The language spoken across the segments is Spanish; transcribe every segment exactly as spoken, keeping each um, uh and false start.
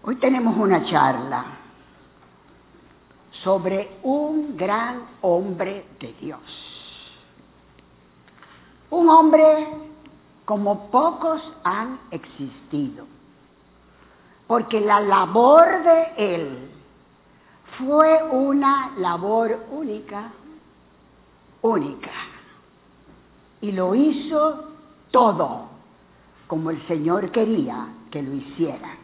Hoy tenemos una charla sobre un gran hombre de Dios. Un hombre como pocos han existido, porque la labor de él fue una labor única, única, y lo hizo todo como el Señor quería que lo hiciera.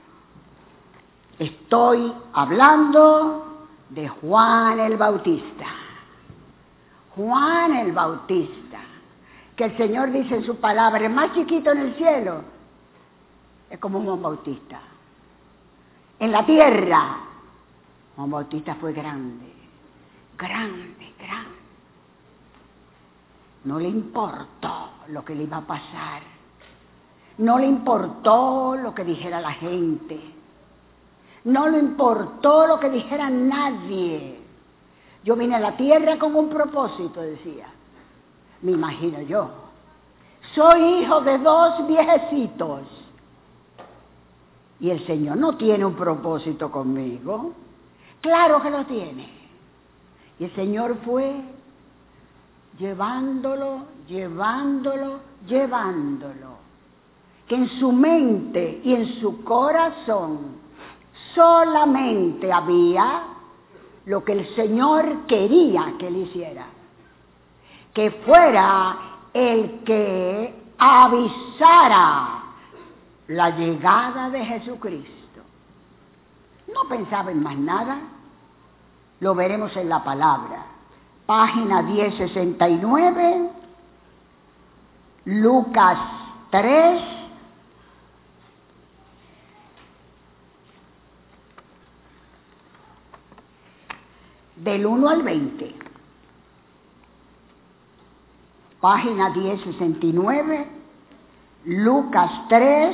Estoy hablando de Juan el Bautista. Juan el Bautista, que el Señor dice en su palabra, el más chiquito en el cielo, es como Juan Bautista. En la tierra, Juan Bautista fue grande, grande, grande. No le importó lo que le iba a pasar. No le importó lo que dijera la gente. No le importó lo que dijera nadie. Yo vine a la tierra con un propósito, decía. Me imagino yo. Soy hijo de dos viejecitos. Y el Señor no tiene un propósito conmigo. Claro que lo tiene. Y el Señor fue llevándolo, llevándolo, llevándolo. Que en su mente y en su corazón solamente había lo que el Señor quería que él hiciera. Que fuera el que avisara la llegada de Jesucristo. No pensaba en más nada. Lo veremos en la palabra. Página diez sesenta y nueve, Lucas tres, del uno al veinte. Página diez sesenta y nueve, Lucas tres,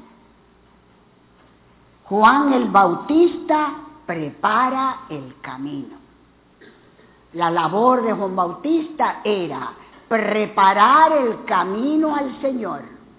Juan el Bautista prepara el camino. La labor de Juan Bautista era preparar el camino al Señor,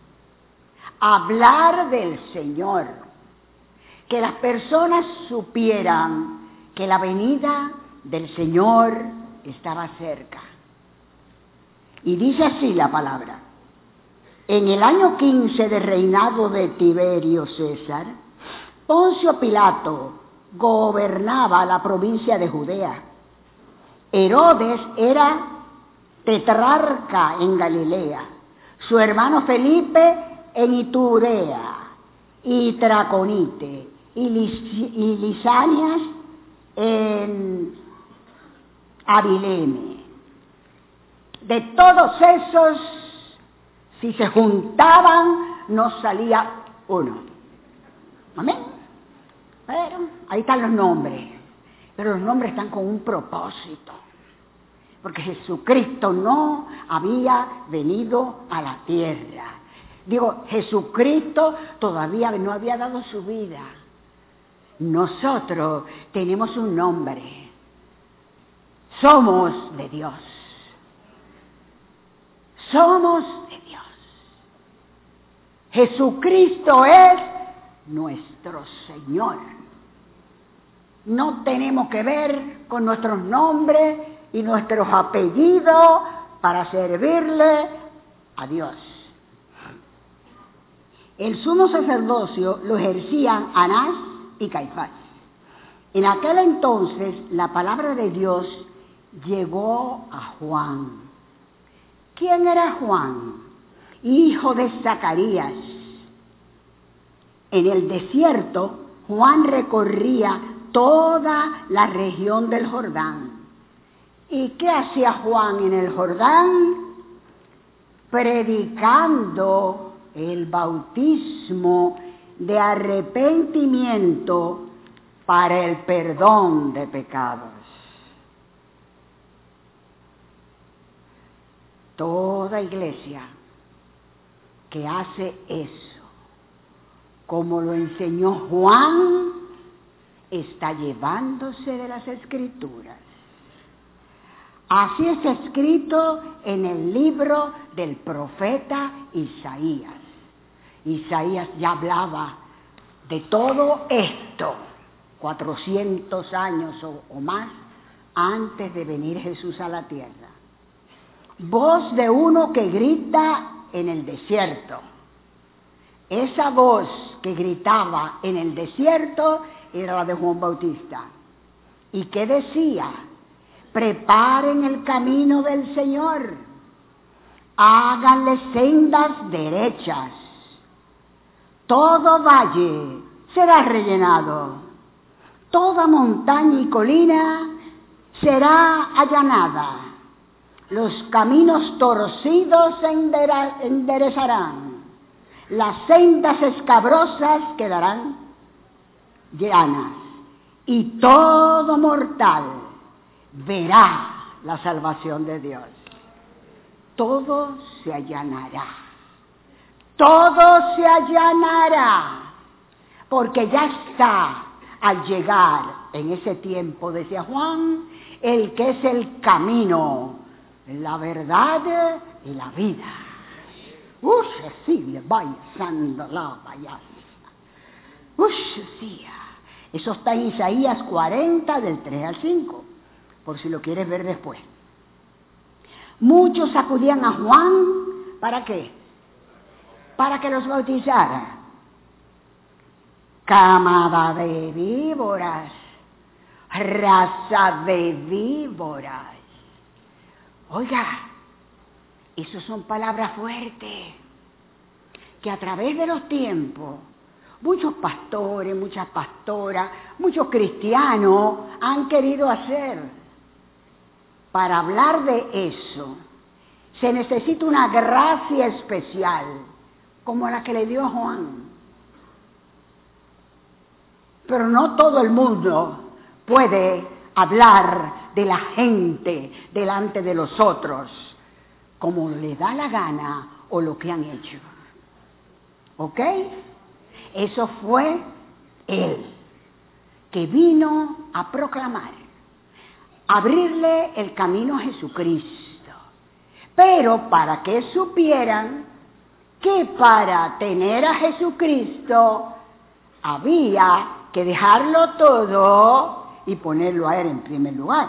hablar del Señor, que las personas supieran que la venida del Señor estaba cerca. Y dice así la palabra: en el año quince de reinado de Tiberio César, Poncio Pilato gobernaba la provincia de Judea. Herodes era tetrarca en Galilea, su hermano Felipe en Iturea y Traconite, y, Lis y Lisanias en Abilene. De todos esos, si se juntaban, no salía uno. ¿Amén? Pero ahí están los nombres. Pero los nombres están con un propósito. Porque Jesucristo no había venido a la tierra. Digo, Jesucristo todavía no había dado su vida. Nosotros tenemos un nombre. Somos de Dios. Somos de Dios. Jesucristo es nuestro Señor. No tenemos que ver con nuestros nombres y nuestros apellidos para servirle a Dios. El sumo sacerdocio lo ejercían Anás y Caifás. En aquel entonces la palabra de Dios llegó a Juan. ¿Quién era Juan? Hijo de Zacarías. En el desierto, Juan recorría toda la región del Jordán. ¿Y qué hacía Juan en el Jordán? Predicando el bautismo de arrepentimiento para el perdón de pecados. Toda iglesia que hace eso, como lo enseñó Juan, está llevándose de las Escrituras. Así está escrito en el libro del profeta Isaías. Isaías ya hablaba de todo esto esto, cuatrocientos años o, o más antes de venir Jesús a la tierra. Voz de uno que grita en el desierto. Esa voz que gritaba en el desierto era la de Juan Bautista. ¿Y qué decía? Preparen el camino del Señor, háganle sendas derechas. Todo valle será rellenado, toda montaña y colina será allanada. Los caminos torcidos se enderezarán, las sendas escabrosas quedarán llanas, y todo mortal verá la salvación de Dios. Todo se allanará, todo se allanará, porque ya está al llegar en ese tiempo, decía Juan, el que es el camino, la verdad y la vida. Uy, sí, vaya, santa la vaya. Uy, sí. Eso está en Isaías cuarenta, del tres al cinco, por si lo quieres ver después. Muchos acudían a Juan, ¿para qué? Para que los bautizara. Camada de víboras, raza de víboras. Oiga, esas son palabras fuertes, que a través de los tiempos, muchos pastores, muchas pastoras, muchos cristianos han querido hacer. Para hablar de eso, se necesita una gracia especial, como la que le dio Juan. Pero no todo el mundo puede hablar de la gente delante de los otros, como le da la gana o lo que han hecho. ¿Ok? Eso fue él, que vino a proclamar, abrirle el camino a Jesucristo. Pero para que supieran que para tener a Jesucristo había que dejarlo todo y ponerlo a él en primer lugar.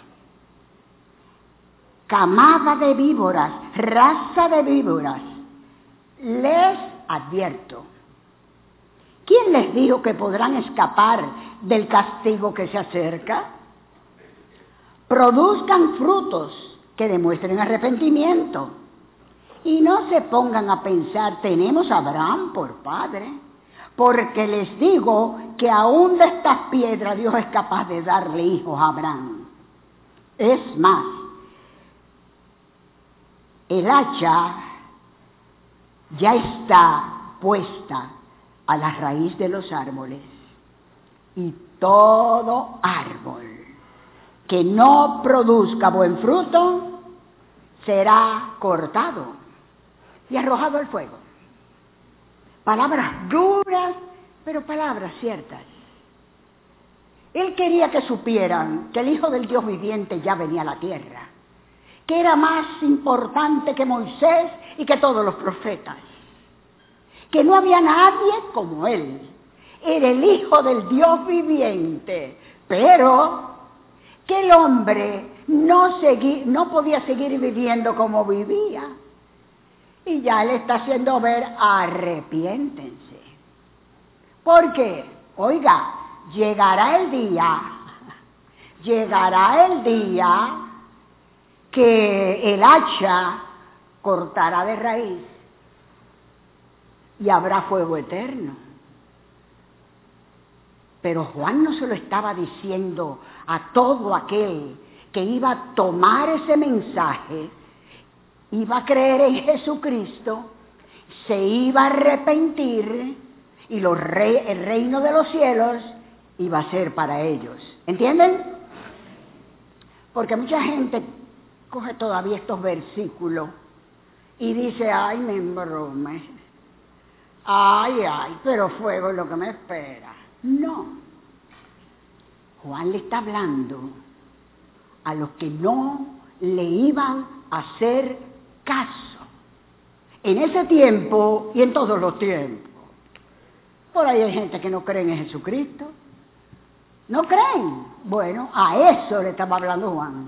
Camada de víboras, raza de víboras, les advierto. ¿Quién les dijo que podrán escapar del castigo que se acerca? Produzcan frutos que demuestren arrepentimiento. Y no se pongan a pensar, tenemos a Abraham por padre, porque les digo que aún de estas piedras Dios es capaz de darle hijos a Abraham. Es más, el hacha ya está puesta a la raíz de los árboles, y todo árbol que no produzca buen fruto será cortado y arrojado al fuego. Palabras duras, pero palabras ciertas. Él quería que supieran que el Hijo del Dios viviente ya venía a la tierra, que era más importante que Moisés y que todos los profetas, que no había nadie como él. Era el Hijo del Dios viviente, pero que el hombre no, segui, no podía seguir viviendo como vivía. Y ya le está haciendo ver, arrepiéntense. Porque, oiga, llegará el día, llegará el día que el hacha cortará de raíz y habrá fuego eterno. Pero Juan no se lo estaba diciendo a todo aquel que iba a tomar ese mensaje, iba a creer en Jesucristo, se iba a arrepentir y los rey, el reino de los cielos iba a ser para ellos. ¿Entienden? Porque mucha gente coge todavía estos versículos y dice, ay, me embrome, ay, ay, pero fuego es lo que me espera. No. Juan le está hablando a los que no le iban a hacer caso en ese tiempo y en todos los tiempos. Por ahí hay gente que no cree en Jesucristo. ¿No creen? Bueno, a eso le estaba hablando Juan.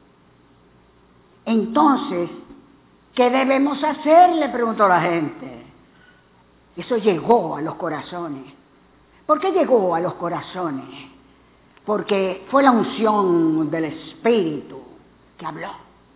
Entonces, ¿qué debemos hacer?, le preguntó la gente. Eso llegó a los corazones. ¿Por qué llegó a los corazones? Porque fue la unción del Espíritu que habló.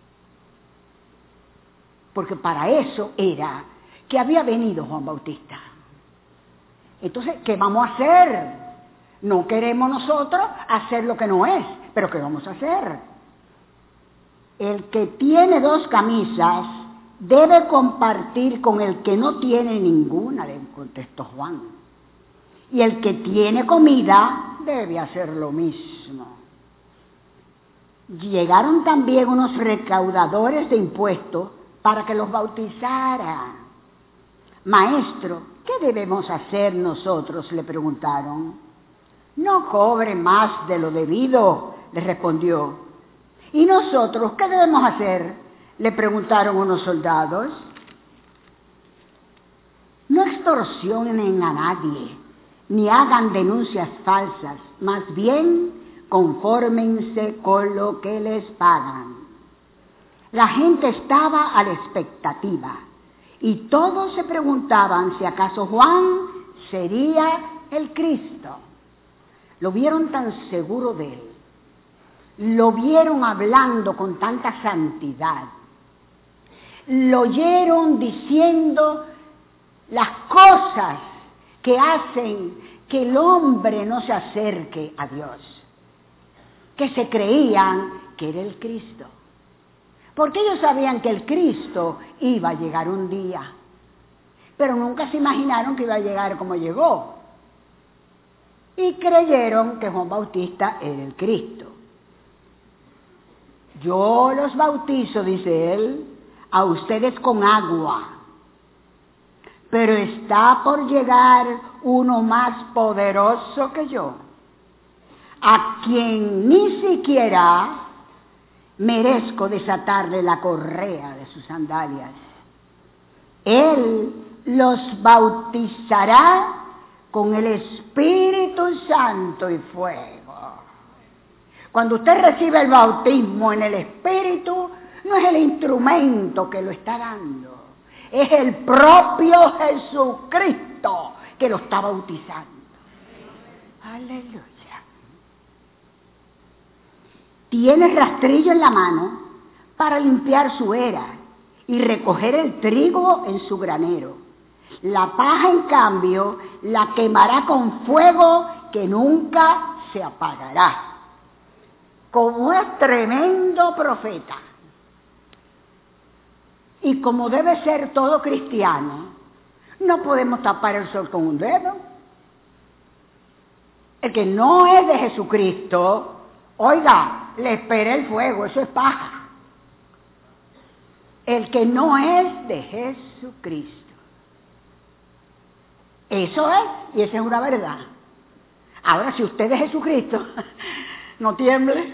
Porque para eso era que había venido Juan Bautista. Entonces, ¿qué vamos a hacer? No queremos nosotros hacer lo que no es, pero ¿qué vamos a hacer? El que tiene dos camisas debe compartir con el que no tiene ninguna, le contestó Juan. Y el que tiene comida debe hacer lo mismo. Llegaron también unos recaudadores de impuestos para que los bautizara. Maestro, ¿qué debemos hacer nosotros?, le preguntaron. No cobre más de lo debido, le respondió. ¿Y nosotros qué debemos hacer?, le preguntaron unos soldados. No extorsionen a nadie, ni hagan denuncias falsas, más bien confórmense con lo que les pagan. La gente estaba a la expectativa y todos se preguntaban si acaso Juan sería el Cristo. Lo vieron tan seguro de él, lo vieron hablando con tanta santidad, lo oyeron diciendo las cosas que hacen que el hombre no se acerque a Dios, que se creían que era el Cristo. Porque ellos sabían que el Cristo iba a llegar un día, pero nunca se imaginaron que iba a llegar como llegó. Y creyeron que Juan Bautista era el Cristo. Yo los bautizo, dice él, a ustedes con agua, pero está por llegar uno más poderoso que yo, a quien ni siquiera merezco desatarle la correa de sus sandalias. Él los bautizará con el Espíritu Santo y fuego. Cuando usted recibe el bautismo en el Espíritu, no es el instrumento que lo está dando, es el propio Jesucristo que lo está bautizando. Aleluya. Tiene rastrillo en la mano para limpiar su era y recoger el trigo en su granero. La paja, en cambio, la quemará con fuego que nunca se apagará. Como es tremendo profeta, y como debe ser todo cristiano, no podemos tapar el sol con un dedo. El que no es de Jesucristo, oiga, le espera el fuego, eso es paja. El que no es de Jesucristo. Eso es, y esa es una verdad. Ahora, si usted es Jesucristo, no tiemble.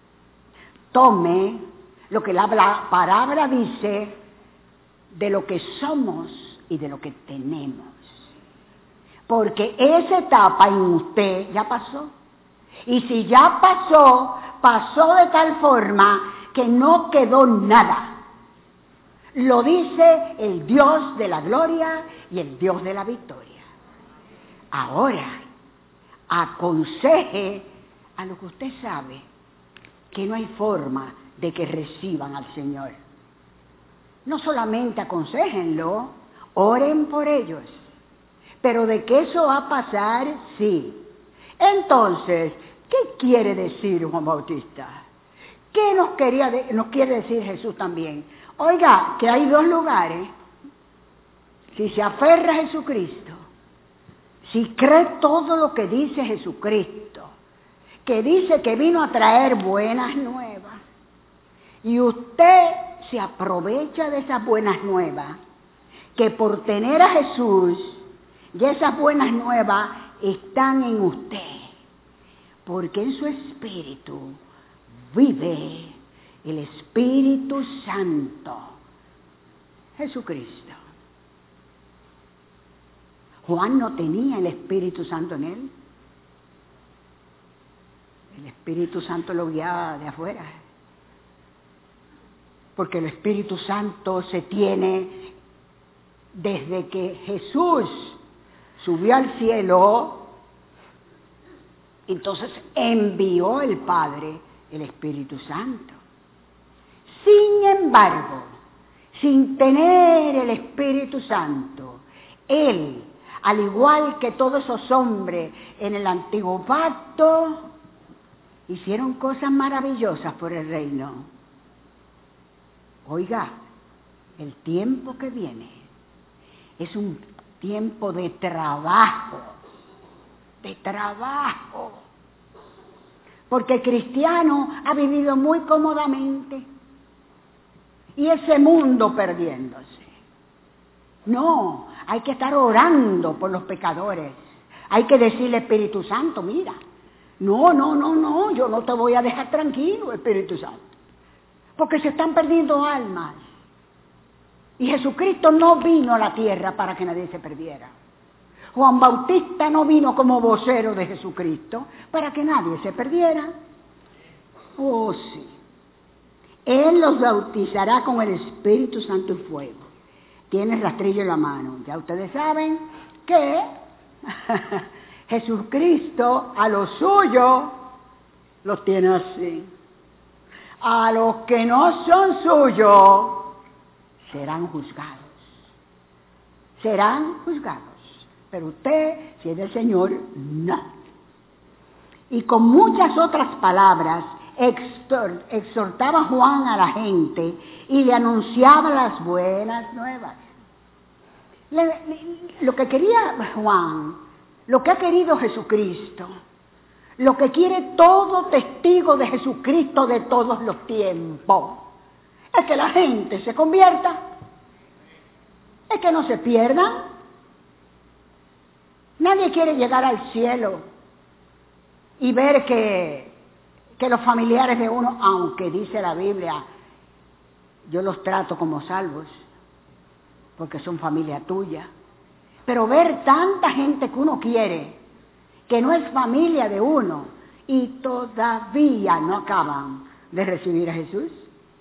Tome lo que la palabra dice de lo que somos y de lo que tenemos. Porque esa etapa en usted ya pasó. Y si ya pasó, pasó de tal forma que no quedó nada. Lo dice el Dios de la gloria y el Dios de la victoria. Ahora, aconseje a lo que usted sabe que no hay forma de que reciban al Señor. No solamente aconséjenlo, oren por ellos. Pero de que eso va a pasar, sí. Entonces, ¿qué quiere decir Juan Bautista? ¿Qué nos, quería de, nos quiere decir Jesús también? Oiga, que hay dos lugares. Si se aferra a Jesucristo, si cree todo lo que dice Jesucristo, que dice que vino a traer buenas nuevas, y usted se aprovecha de esas buenas nuevas, que por tener a Jesús, y esas buenas nuevas están en usted, porque en su espíritu vive el Espíritu Santo, Jesucristo. Juan no tenía el Espíritu Santo en él. El Espíritu Santo lo guiaba de afuera. Porque el Espíritu Santo se tiene desde que Jesús subió al cielo. Entonces envió el Padre el Espíritu Santo. Sin embargo, sin tener el Espíritu Santo, Él, al igual que todos esos hombres en el antiguo pacto, hicieron cosas maravillosas por el reino. Oiga, el tiempo que viene es un tiempo de trabajo, de trabajo. Porque el cristiano ha vivido muy cómodamente y ese mundo perdiéndose. No, hay que estar orando por los pecadores. Hay que decirle, Espíritu Santo, mira, no, no, no, no, yo no te voy a dejar tranquilo, Espíritu Santo. Porque se están perdiendo almas. Y Jesucristo no vino a la tierra para que nadie se perdiera. Juan Bautista no vino como vocero de Jesucristo para que nadie se perdiera. Oh, sí. Él los bautizará con el Espíritu Santo y fuego. Tiene el rastrillo en la mano. Ya ustedes saben que Jesucristo a los suyos los tiene así. A los que no son suyos serán juzgados. Serán juzgados. Pero usted, si es del Señor, no. Y con muchas otras palabras exhortaba Juan a la gente y le anunciaba las buenas nuevas. Le, le, lo que quería Juan, lo que ha querido Jesucristo, lo que quiere todo testigo de Jesucristo de todos los tiempos, es que la gente se convierta, es que no se pierdan. Nadie quiere llegar al cielo y ver que, que los familiares de uno, aunque dice la Biblia, yo los trato como salvos, porque son familia tuya, pero ver tanta gente que uno quiere, que no es familia de uno, y todavía no acaban de recibir a Jesús.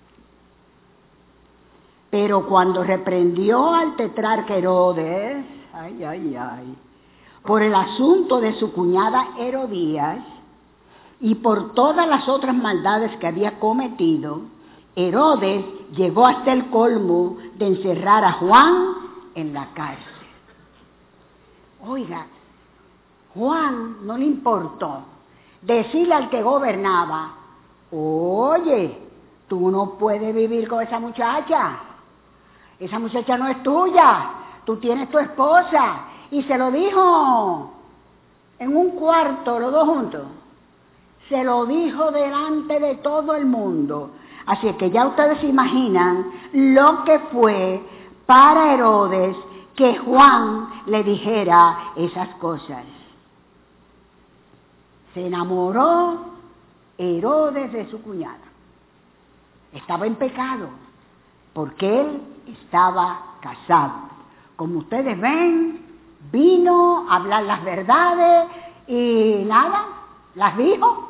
Pero cuando reprendió al tetrarca Herodes, ay, ay, ay, por el asunto de su cuñada Herodías y por todas las otras maldades que había cometido, Herodes llegó hasta el colmo de encerrar a Juan en la cárcel. Oiga, Juan no le importó decirle al que gobernaba, oye, tú no puedes vivir con esa muchacha, esa muchacha no es tuya, tú tienes tu esposa. Y se lo dijo en un cuarto, los dos juntos. Se lo dijo delante de todo el mundo. Así que ya ustedes se imaginan lo que fue para Herodes que Juan le dijera esas cosas. Se enamoró Herodes de su cuñada. Estaba en pecado, porque él estaba casado. Como ustedes ven, vino a hablar las verdades y nada, las dijo.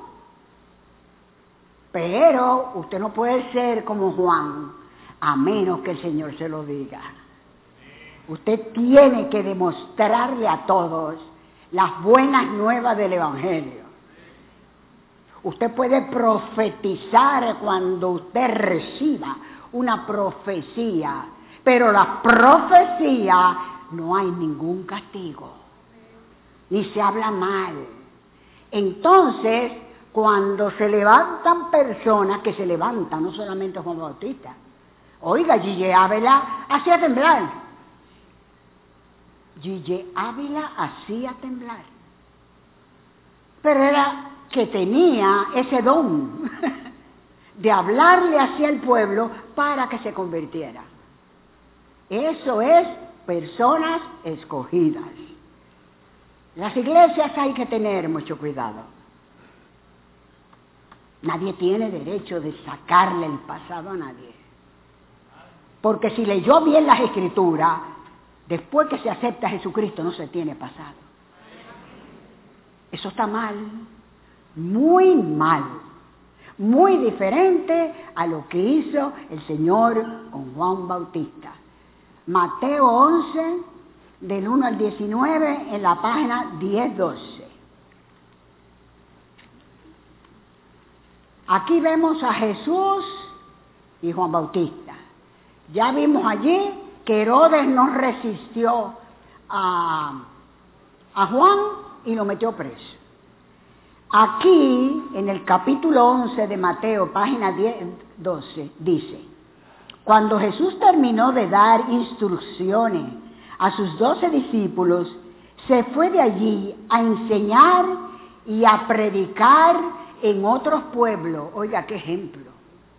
Pero usted no puede ser como Juan, a menos que el Señor se lo diga. Usted tiene que demostrarle a todos las buenas nuevas del Evangelio. Usted puede profetizar cuando usted reciba una profecía, pero la profecía no hay ningún castigo, ni se habla mal. Entonces, cuando se levantan personas, que se levantan, no solamente Juan Bautista, oiga, Gille Ávila hacía temblar. Gille Ávila hacía temblar. Pero era que tenía ese don de hablarle hacia el pueblo para que se convirtiera. Eso es personas escogidas. Las iglesias hay que tener mucho cuidado. Nadie tiene derecho de sacarle el pasado a nadie. Porque si leyó bien las escrituras, Después que se acepta a Jesucristo no se tiene pasado. Eso está mal, muy mal, muy diferente a lo que hizo el Señor con Juan Bautista. Mateo once, del uno al diecinueve, en la página diez doce. Aquí vemos a Jesús y Juan Bautista. Ya vimos allí que Herodes no resistió a, a Juan y lo metió preso. Aquí, en el capítulo once de Mateo, página diez doce, dice: cuando Jesús terminó de dar instrucciones a sus doce discípulos, se fue de allí a enseñar y a predicar en otros pueblos. Oiga, qué ejemplo.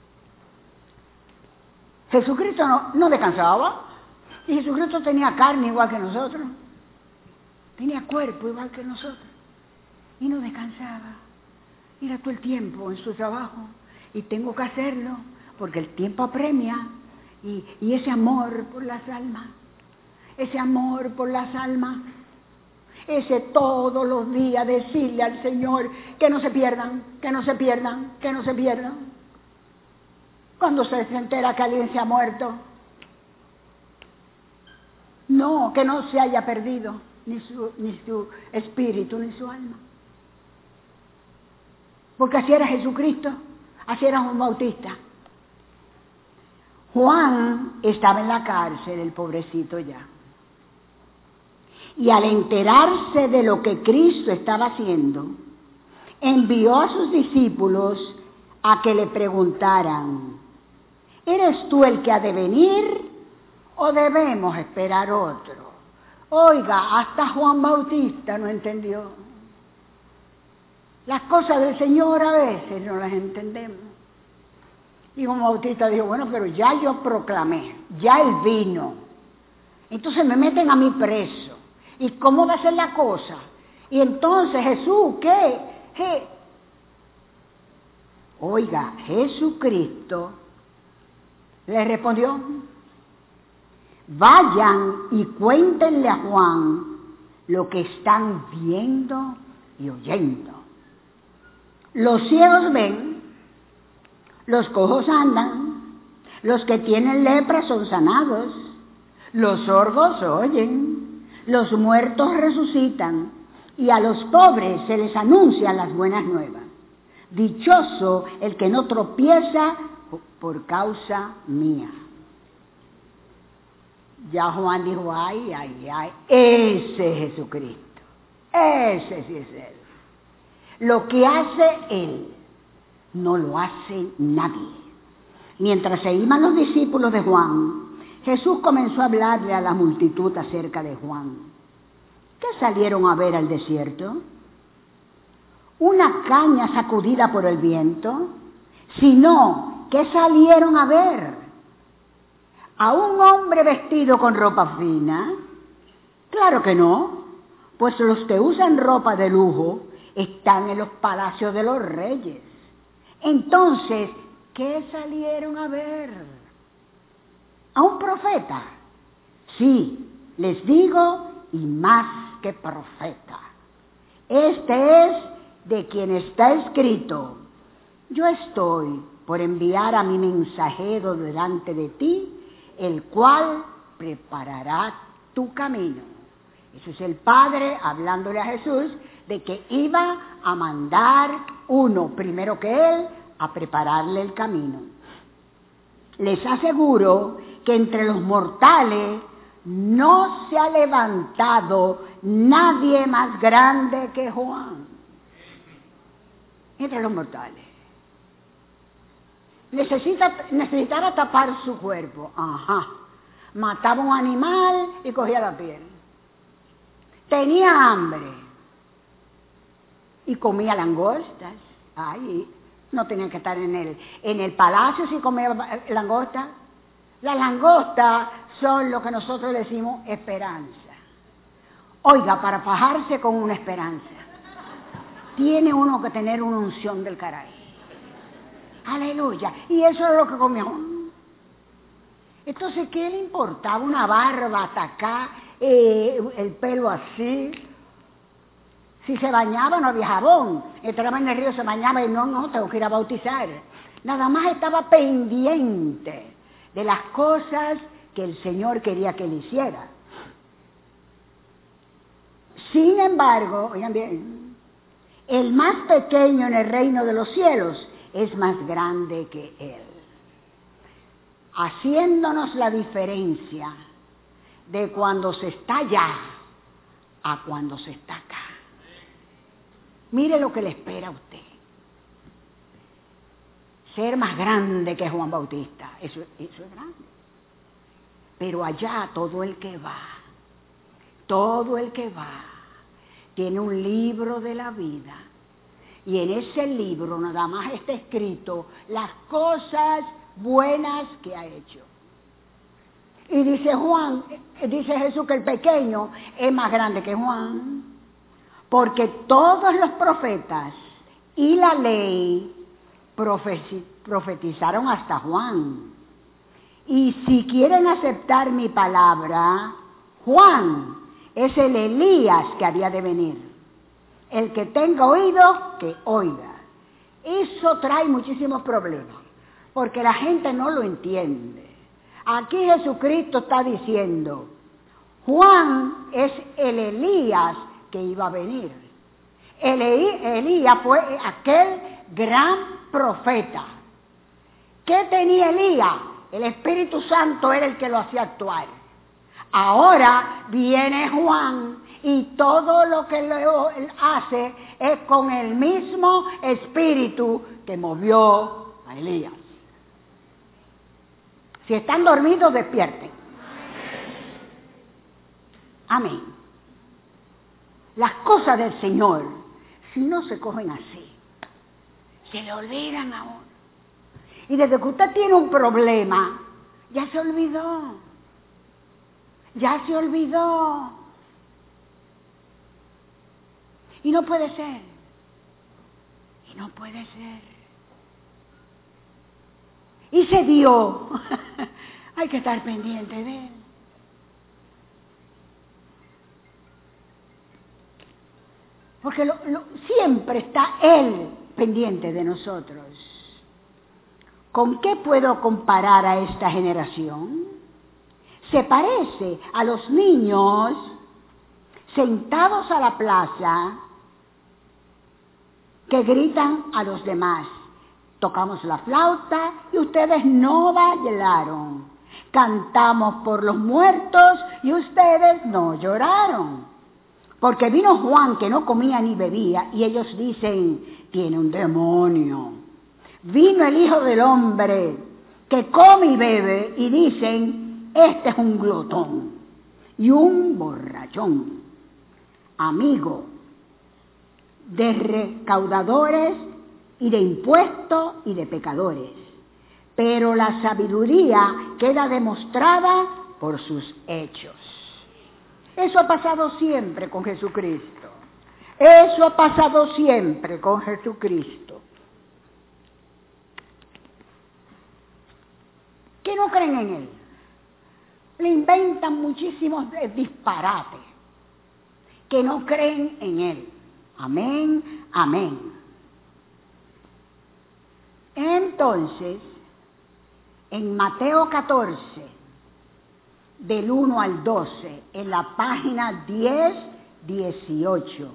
Jesucristo no, no descansaba, y Jesucristo tenía carne igual que nosotros, tenía cuerpo igual que nosotros, y no descansaba. Era todo el tiempo en su trabajo, y tengo que hacerlo, porque el tiempo apremia, y, y ese amor por las almas, ese amor por las almas, ese todos los días decirle al Señor que no se pierdan, que no se pierdan, que no se pierdan. Cuando se entera que alguien se ha muerto, no, que no se haya perdido ni su, ni su espíritu ni su alma. Porque así era Jesucristo, así era Juan Bautista. Juan estaba en la cárcel, el pobrecito ya. Y al enterarse de lo que Cristo estaba haciendo, envió a sus discípulos a que le preguntaran: ¿eres tú el que ha de venir o debemos esperar otro? Oiga, hasta Juan Bautista no entendió. Las cosas del Señor a veces no las entendemos. Y Juan Bautista dijo: bueno, pero ya yo proclamé, ya Él vino. Entonces me meten a mí preso. ¿Y cómo va a ser la cosa? Y entonces Jesús, ¿qué? ¿Qué? Oiga, Jesucristo le respondió: vayan y cuéntenle a Juan lo que están viendo y oyendo. Los ciegos ven, los cojos andan, los que tienen lepra son sanados, los sordos oyen, los muertos resucitan, y a los pobres se les anuncian las buenas nuevas. Dichoso el que no tropieza por causa mía. Ya Juan dijo: ay, ay, ay, ese es Jesucristo, ese sí es Él. Lo que hace Él, no lo hace nadie. Mientras se iban los discípulos de Juan, Jesús comenzó a hablarle a la multitud acerca de Juan. ¿Qué salieron a ver al desierto? ¿Una caña sacudida por el viento? Sino, ¿qué salieron a ver? ¿A un hombre vestido con ropa fina? Claro que no, pues los que usan ropa de lujo están en los palacios de los reyes. Entonces, ¿qué salieron a ver? ¿A un profeta? Sí, les digo, y más que profeta. Este es de quien está escrito: yo estoy por enviar a mi mensajero delante de ti, el cual preparará tu camino. Ese es el Padre hablándole a Jesús de que iba a mandar uno primero que Él a prepararle el camino. Les aseguro que entre los mortales no se ha levantado nadie más grande que Juan. Entre los mortales. Necesita, necesitaba tapar su cuerpo. Ajá. Mataba un animal y cogía la piel. Tenía hambre y comía langostas. Ay, no tenía que estar en el, en el palacio si comía langosta. Las langostas son lo que nosotros decimos esperanza. Oiga, para fajarse con una esperanza, tiene uno que tener una unción del caray. Aleluya. Y eso es lo que comió. Entonces, ¿qué le importaba una barba hasta acá eh, el pelo así. Si se bañaba no había jabón, entraba en el río, se bañaba y no, no, tengo que ir a bautizar. Nada más estaba pendiente de las cosas que el Señor quería que él hiciera. Sin embargo, oigan bien, el más pequeño en el reino de los cielos es más grande que él, haciéndonos la diferencia de cuando se está allá a cuando se está acá. Mire lo que le espera a usted. Ser más grande que Juan Bautista, eso, eso es grande. Pero allá todo el que va, todo el que va, tiene un libro de la vida. Y en ese libro nada más está escrito las cosas buenas que ha hecho. Y dice Juan, dice Jesús que el pequeño es más grande que Juan, porque todos los profetas y la ley profetizaron hasta Juan. Y si quieren aceptar mi palabra, Juan es el Elías que había de venir. El que tenga oído, que oiga. Eso trae muchísimos problemas, porque la gente no lo entiende. Aquí Jesucristo está diciendo, Juan es el Elías que iba a venir. El Elías fue aquel gran profeta. ¿Qué tenía Elías? El Espíritu Santo era el que lo hacía actuar. Ahora viene Juan y todo lo que él hace es con el mismo Espíritu que movió a Elías. Si están dormidos, despierten. Amén. Las cosas del Señor, si no se cogen así, se le olvidan a uno. Y desde que usted tiene un problema, ya se olvidó. Ya se olvidó. Y no puede ser. Y no puede ser. Y se dio. Hay que estar pendiente de él. Porque lo, lo, siempre está él pendiente de nosotros. ¿Con qué puedo comparar a esta generación? Se parece a los niños sentados a la plaza que gritan a los demás. Tocamos la flauta y ustedes no bailaron. Cantamos por los muertos y ustedes no lloraron. Porque vino Juan que no comía ni bebía y ellos dicen, tiene un demonio. Vino el Hijo del Hombre que come y bebe y dicen, este es un glotón y un borrachón, amigo de recaudadores y de impuestos y de pecadores. Pero la sabiduría queda demostrada por sus hechos. Eso ha pasado siempre con Jesucristo. Eso ha pasado siempre con Jesucristo. Que no creen en Él. Le inventan muchísimos disparates. Que no creen en Él. Amén, amén. Entonces, en Mateo catorce, del uno al doce, en la página diez, dieciocho.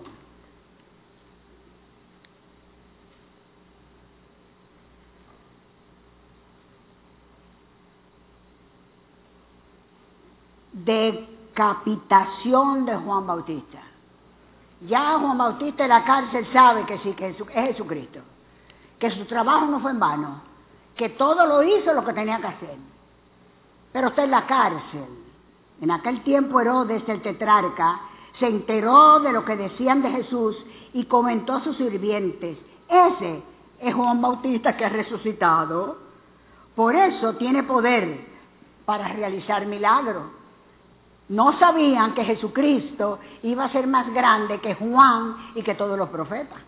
Decapitación de Juan Bautista. Ya Juan Bautista en la cárcel sabe que sí, que es Jesucristo, que su trabajo no fue en vano, que todo lo hizo lo que tenía que hacer. Pero está en la cárcel. En aquel tiempo Herodes, el tetrarca, se enteró de lo que decían de Jesús y comentó a sus sirvientes, ese es Juan Bautista que ha resucitado. Por eso tiene poder para realizar milagros. No sabían que Jesucristo iba a ser más grande que Juan y que todos los profetas.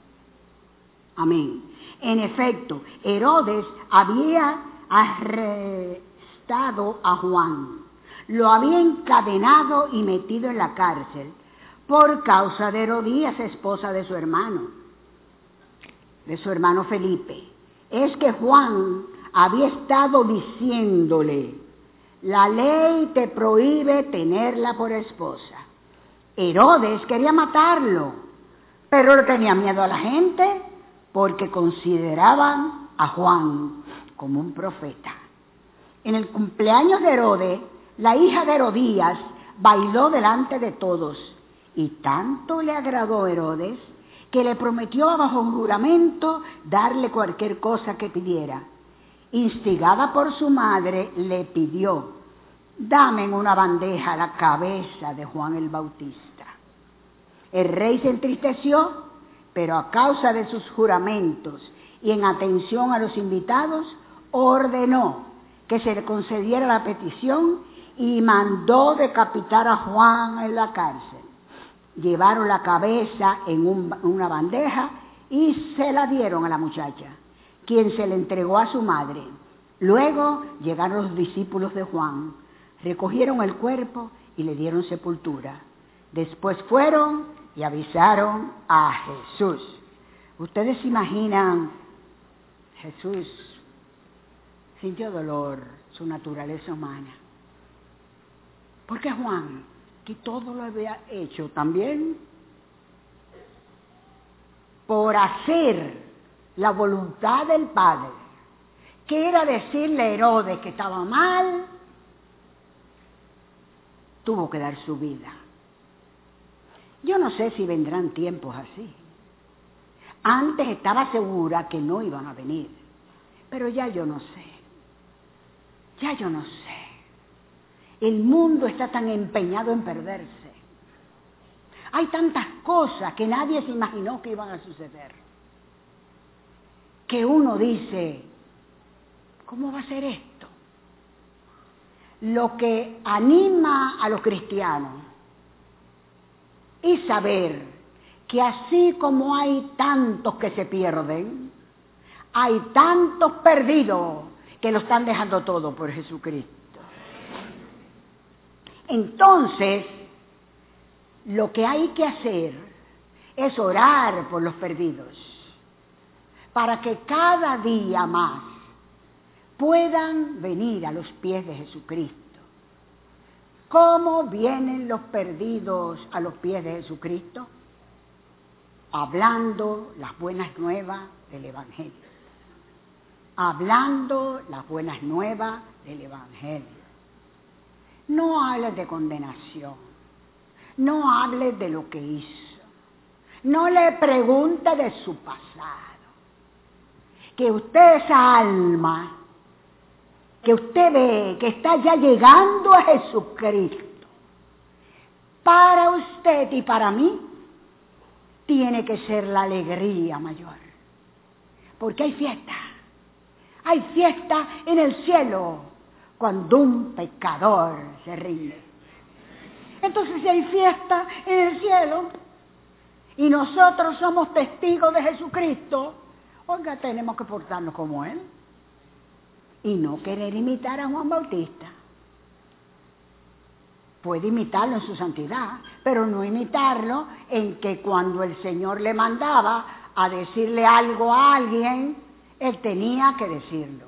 Amén. En efecto, Herodes había arrestado a Juan, lo había encadenado y metido en la cárcel por causa de Herodías, esposa de su hermano, de su hermano Felipe. Es que Juan había estado diciéndole: la ley te prohíbe tenerla por esposa. Herodes quería matarlo, pero le tenía miedo a la gente porque consideraban a Juan como un profeta. En el cumpleaños de Herodes, la hija de Herodías bailó delante de todos, y tanto le agradó a Herodes que le prometió bajo juramento darle cualquier cosa que pidiera. Instigada por su madre, le pidió: dame en una bandeja la cabeza de Juan el Bautista. El rey se entristeció, pero a causa de sus juramentos y en atención a los invitados, ordenó que se le concediera la petición y mandó decapitar a Juan en la cárcel. Llevaron la cabeza en un, una bandeja y se la dieron a la muchacha, quien se la entregó a su madre. Luego llegaron los discípulos de Juan, recogieron el cuerpo y le dieron sepultura. Después fueron y avisaron a Jesús. Ustedes se imaginan, Jesús sintió dolor, su naturaleza humana. Porque Juan, que todo lo había hecho también por hacer la voluntad del Padre, que era decirle a Herodes que estaba mal, tuvo que dar su vida. Yo no sé si vendrán tiempos así. Antes estaba segura que no iban a venir, pero ya yo no sé. Ya yo no sé. El mundo está tan empeñado en perderse. Hay tantas cosas que nadie se imaginó que iban a suceder, que uno dice: ¿cómo va a ser esto? Lo que anima a los cristianos es saber que así como hay tantos que se pierden, hay tantos perdidos que lo están dejando todo por Jesucristo. Entonces, lo que hay que hacer es orar por los perdidos, para que cada día más puedan venir a los pies de Jesucristo. ¿Cómo vienen los perdidos a los pies de Jesucristo? Hablando las buenas nuevas del Evangelio. Hablando las buenas nuevas del Evangelio. No hables de condenación. No hables de lo que hizo. No le pregunte de su pasado. Que usted, esa alma que usted ve que está ya llegando a Jesucristo, para usted y para mí, tiene que ser la alegría mayor. Porque hay fiesta. Hay fiesta en el cielo cuando un pecador se rinde. Entonces, si hay fiesta en el cielo y nosotros somos testigos de Jesucristo, oiga, tenemos que portarnos como Él y no querer imitar a Juan Bautista. Puede imitarlo en su santidad, pero no imitarlo en que cuando el Señor le mandaba a decirle algo a alguien, Él tenía que decirlo.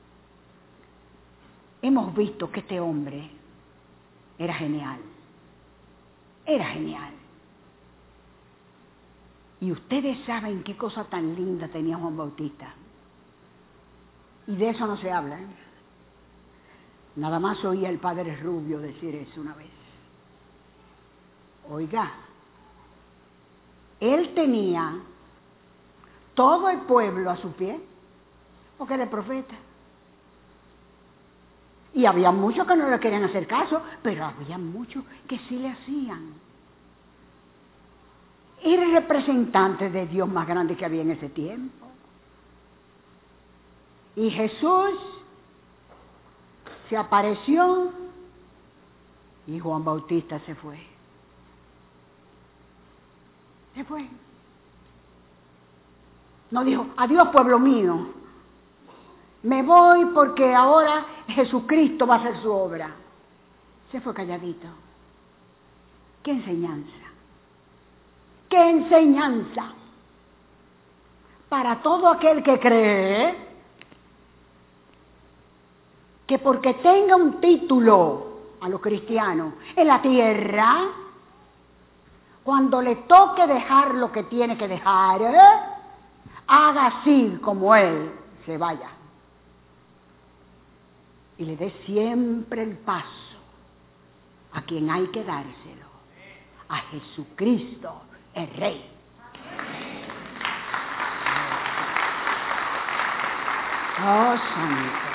Hemos visto que este hombre era genial. Era genial. Y ustedes saben qué cosa tan linda tenía Juan Bautista. Y de eso no se habla, ¿eh? Nada más oía el padre Rubio decir eso una vez. Oiga, él tenía todo el pueblo a su pie, porque era el profeta. Y había muchos que no le querían hacer caso, pero había muchos que sí le hacían. Era el representante de Dios más grande que había en ese tiempo. Y Jesús se apareció y Juan Bautista se fue. Se fue. No dijo: adiós, pueblo mío. Me voy porque ahora Jesucristo va a hacer su obra. Se fue calladito. ¡Qué enseñanza! ¡Qué enseñanza! Para todo aquel que cree que porque tenga un título a los cristianos en la tierra, cuando le toque dejar lo que tiene que dejar, ¿eh? haga así como él se vaya. Y le dé siempre el paso a quien hay que dárselo, a Jesucristo, el Rey. Oh, santo.